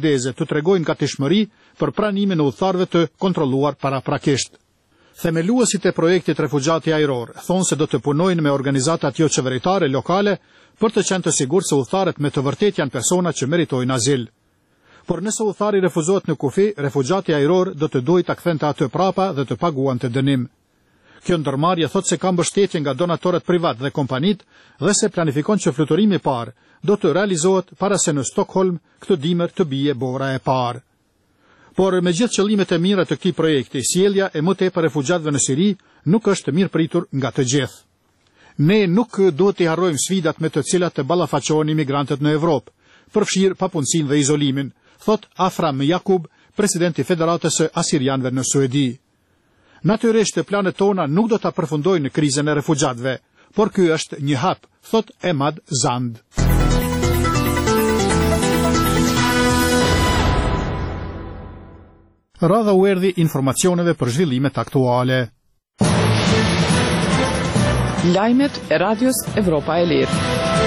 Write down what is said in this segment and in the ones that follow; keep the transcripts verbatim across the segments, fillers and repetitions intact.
suedeze të tregojnë gatishmëri për pranimin e udhëtarëve të kontrolluar paraprakisht. Themeluesit e projektit Refugjati Ajror thonë se do të punojnë me organizatat jo qeveritare lokale për të qenë të sigurt se udhëtarët me të vërtet janë persona që meritojnë azil. Por nëse udhëtari refuzohet në kufi, Refugjati Ajror do të duhet ta kthente atë prapa dhe të paguante dënim. Kjo ndërmarrje thotë se ka mbështetje nga donatorët privat dhe kompanit dhe se planifikon që fluturimi i parë do të realizohet para se në Stockholm këtë dimër të bie bora e parë. Por me gjithë qëllimet e mira të këtij projekti, sjellja e më tepër refugjatëve në Siri nuk është mirë pritur nga të gjithë. Ne nuk duhet të harrojmë sfidat me të cilat të ballafaqohen imigrantët në Evropë, përfshirë papunësinë dhe izolimin, thot Afram Jakub, presidenti i Federatës së Asirianëve në Suedi. Natyrisht planet tona nuk do ta përfundojnë krizën e refugjatëve, por ky është një hap, thot Emad Zand. Radha u erdhi informacioneve për zhvillimet aktuale. Lajmet e Radios Evropa e Lirë.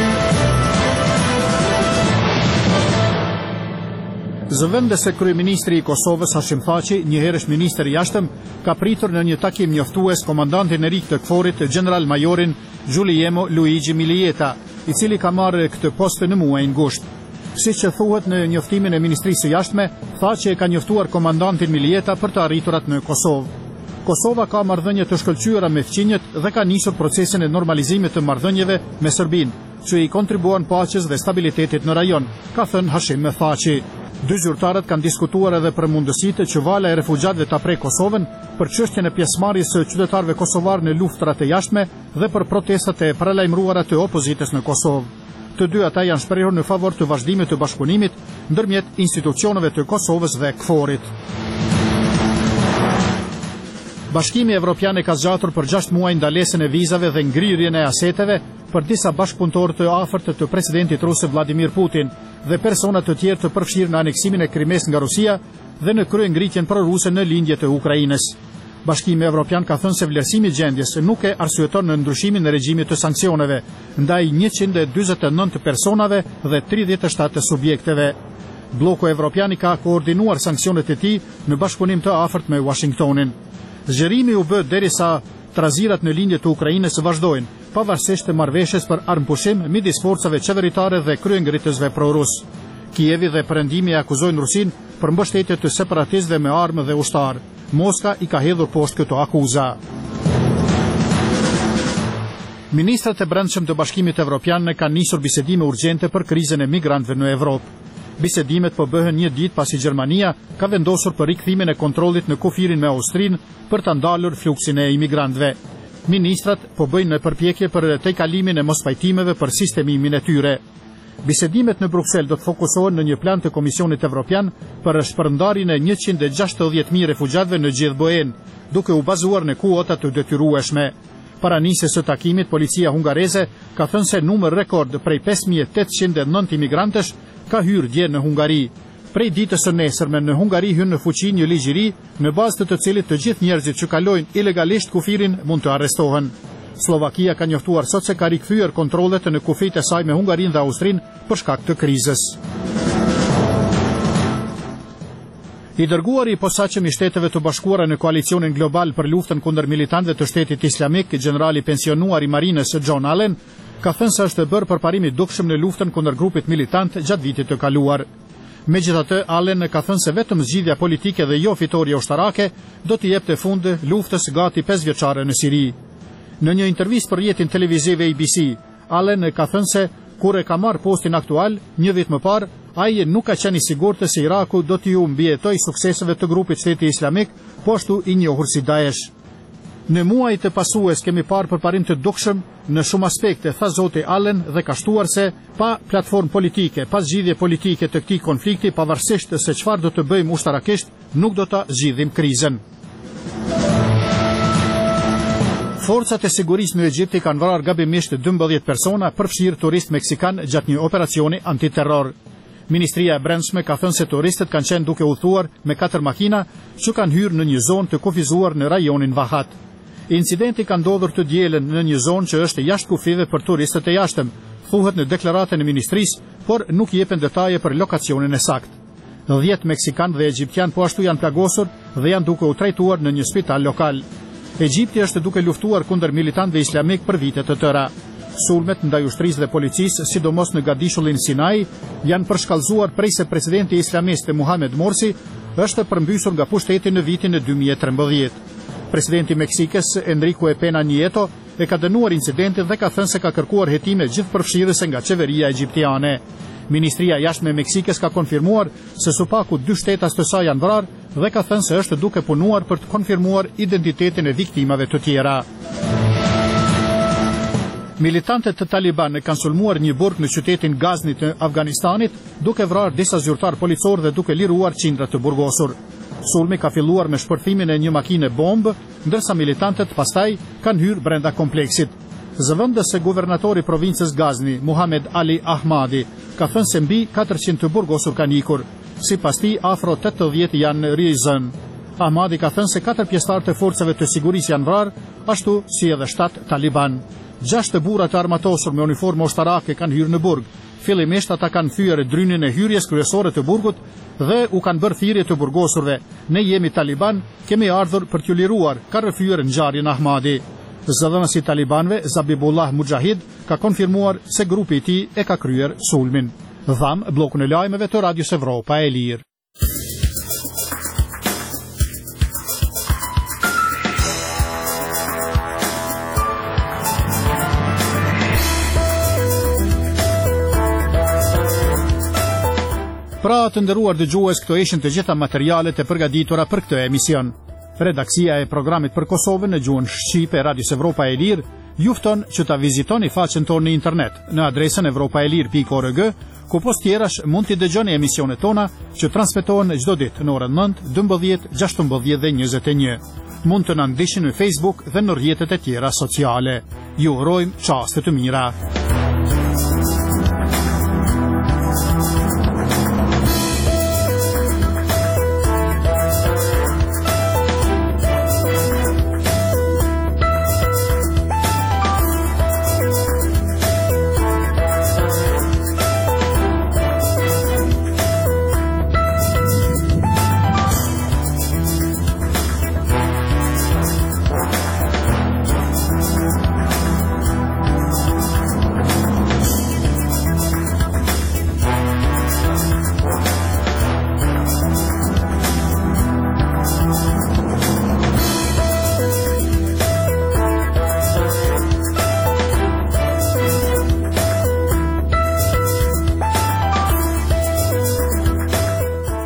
Zëvendëse kryeministri i Kosovës Hashim Thaçi, njëherësh ministër i jashtëm, ka pritur në një takim njoftues komandantin e ri të KFOR-it, general majorin Giuliemo Luigi Milieta, i cili ka marrë këtë post në muajin gusht. Siç që thuhet në njoftimin e Ministrisë së Jashtme, Thaçi e ka njoftuar komandantin Milieta për të arriturat në Kosovë. Kosova ka marrëdhënie të shkëlqyera me fqinjet dhe ka nisur procesin e normalizimit të marrëdhënieve me Serbinë, që i kontribuan paqes dhe stabilitetit në rajon, ka thënë Hashim Thaçi. Dy zyrtarët kanë diskutuar edhe për mundësitë që vala e refugjatëve ta prej Kosovën për çështjen e pjesëmarrjes së qytetarëve kosovar në luftrat e jashtme dhe për protestat e paralajmëruara të opozitës në Kosovë. Të dy ata janë shprehur në favor të vazhdimit të bashkëpunimit ndërmjet institucioneve të Kosovës dhe KFOR-it. Bashkimi Evropian e ka zgjatur për gjashtë muaj ndalesën e vizave dhe ngrirjen e aseteve për disa bashkëpunëtorë të afërt të presidentit rus Vladimir Putin dhe persona të tjerë të përfshirë në aneksimin e Krimes nga Rusia dhe në kryengritjen proruse në lindje të Ukrainës. Bashkimi Evropian ka thënë se vlerësimi i gjendjes nuk e arsyeton në ndryshimin e regjimit të sanksioneve ndaj njëqind e dyzet e nëntë personave dhe tridhjetë e shtatë subjekteve. Bloku Evropian ka koordinuar sanksionet e tij në bashkëpunim të afërt me Washingtonin. Zgjerimi u bë derisa trazirat në lindje të Ukrainës vazhdojnë, pavarësisht të marrëveshjes për armpushim midis forcave qeveritare dhe kryengritësve prorus. Kijevi dhe Perëndimi akuzojnë Rusinë për mbështetje të separatistëve me armë dhe ushtar. Moska i ka hedhur poshtë këto akuza. Ministrat e brendshëm të Bashkimit Evropian kanë nisur bisedime urgjente për krizën e migrantëve në Evropë. Bisedimet po bëhen një ditë pasi Gjermania ka vendosur për rikthimin e kontrollit në kufirin me Austrinë për ta ndalur fluksin e imigrantëve. Ministrat po bëjnë në përpjekje për tejkalimin e mospajtimeve për sistemimin e tyre. Bisedimet në Bruksel do të fokusohen në një plan të Komisionit Evropian për shpërndarjen e njëqind e gjashtëdhjetë mijë refugjatëve në gjithë BE-n, duke u bazuar në kuota të detyrueshme. Para nisjes së takimit, policia hungareze ka thënë se numër rekord prej pesë mijë e tetëqind e nëntë imigrantësh ka hyrë dje në Hungari. Prej ditës së nesërme në Hungari hyn në fuqi një ligj i ri, në bazë të të cilit të gjithë njerëzit që kalojnë ilegalisht kufirin mund të arrestohen. Slovakia ka njoftuar sot se ka rikthyer kontrollet në kufit e saj me Hungarinë dhe Austrinë për shkak të krizës. I dërguari i posaçëm i Shteteve të Bashkuara në koalicionin global për luftën kundër militantëve të Shtetit Islamik, generali pensionuar i Marinës John Allen, ka thënë se është bërë përparim i dukshëm në luftën kundër grupit militant gjatë vitit të kaluar. Megjithatë, Allen ka thënë se vetëm zgjidhja politike dhe jo fitoria ushtarake do të jepte fund luftës gati pesë vjeçare në Siri. Në një intervistë për rrjetin televiziv A B C, Allen ka thënë se kur e ka marrë postin aktual, një vit më parë, ai nuk ka qenë i sigurt se Iraku do t'i u mbijetojë sukseseve të grupit Shteti Islamik, po ashtu i njohur si Daesh. Në muajt e pasues kemi parë përparim të dukshëm në shumë aspekte, tha zoti Allen dhe ka shtuar se pa platformë politike, pa zgjidhje politike të këtij konflikti, pavarësisht se çfarë do të bëjmë ushtarakisht, nuk do ta zgjidhim krizën. Forcat e sigurisë në Egjipt kanë vrarë gabimisht dymbëdhjetë persona, përfshirë turist meksikan gjatë një operacioni antiterror. Ministria e Brendshme ka thënë se turistët kanë qenë duke udhëtuar me katër makina që kanë hyrë në një zonë të kufizuar në rajonin Vahat. Incidenti ka ndodhur të dielën në një zonë që është jashtë kufive për turistët e jashtëm, thuhet në deklaratën e ministrisë, por nuk jepen detaje për lokacionin e saktë. dhjetë meksikan dhe egjiptian po ashtu janë plagosur dhe janë duke u trajtuar në një spital lokal. Egjipti është duke luftuar kundër militantëve islamik për vite të tëra. Sulmet ndaj ushtrisë dhe policisë, sidomos në Gadishullin Sinai, janë përshkallëzuar prej se presidenti islamist Muhammad Morsi është përmbysur nga pushteti në vitin e dy mijë e trembëdhjetë. Presidenti Meksikës Enrique Pena Nieto e ka dënuar incidentin dhe ka thënë se ka kërkuar hetime gjithëpërfshirëse nga qeveria egjiptiane. Ministria e Jashtme e Meksikës ka konfirmuar se së paku dy shtetas të saj janë vrarë dhe ka thënë se është duke punuar për të konfirmuar identitetin e viktimave të tjera. Militantët të Taliban e kanë sulmuar një burg në qytetin Ghazni të Afganistanit, duke vrarë disa zyrtar policor dhe duke liruar qindra të burgosur. Sulmi ka filluar me shpërthimin e një makine bombë, ndërsa militantët pastaj kanë hyrë brenda kompleksit. Zëvendës se guvernatori provincës Ghazni, Muhammad Ali Ahmadi, ka thënë se mbi katërqind të burgosur kanë ikur. Sipas tij, afro tetëdhjetë janë rizën. Ahmadi ka thënë se katër pjesëtarë të forcave të sigurisë janë vrarë, ashtu si edhe shtatë Taliban. Gjashtë burra të armatosur me uniformë ushtarake kanë hyrë në burg. Fillimisht ata kanë thyer drynin e hyrjes kryesore të burgut dhe u kanë bërë thirrje të burgosurve. Ne jemi Taliban, kemi ardhur për t'ju liruar, ka rrëfyer ngjarjen Ahmadi. Zëdhënësi i Talibanëve, Zabibullah Mujahid, ka konfirmuar se grupi i tij e ka kryer sulmin. Dham bllokun e lajmeve të Radios Evropa e Lirë. Pra të nderuar dëgjues, këto ishin të gjitha materialet e përgatitura për këtë emision. Redaksia e programit për Kosovën në gjuhën shqipe Radios Evropa e Lirë ju fton që ta vizitoni faqen tonë në internet në adresën evropaelir pikë org, ku post tjerash mund t'i dëgjoni emisionet tona që transmetohen çdo ditë në orën nëntë, dymbëdhjetë, gjashtëmbëdhjetë dhe njëzet e një. Mund të na ndiqni në Facebook dhe në rrjetet e tjera sociale. Ju urojmë çaste të mira.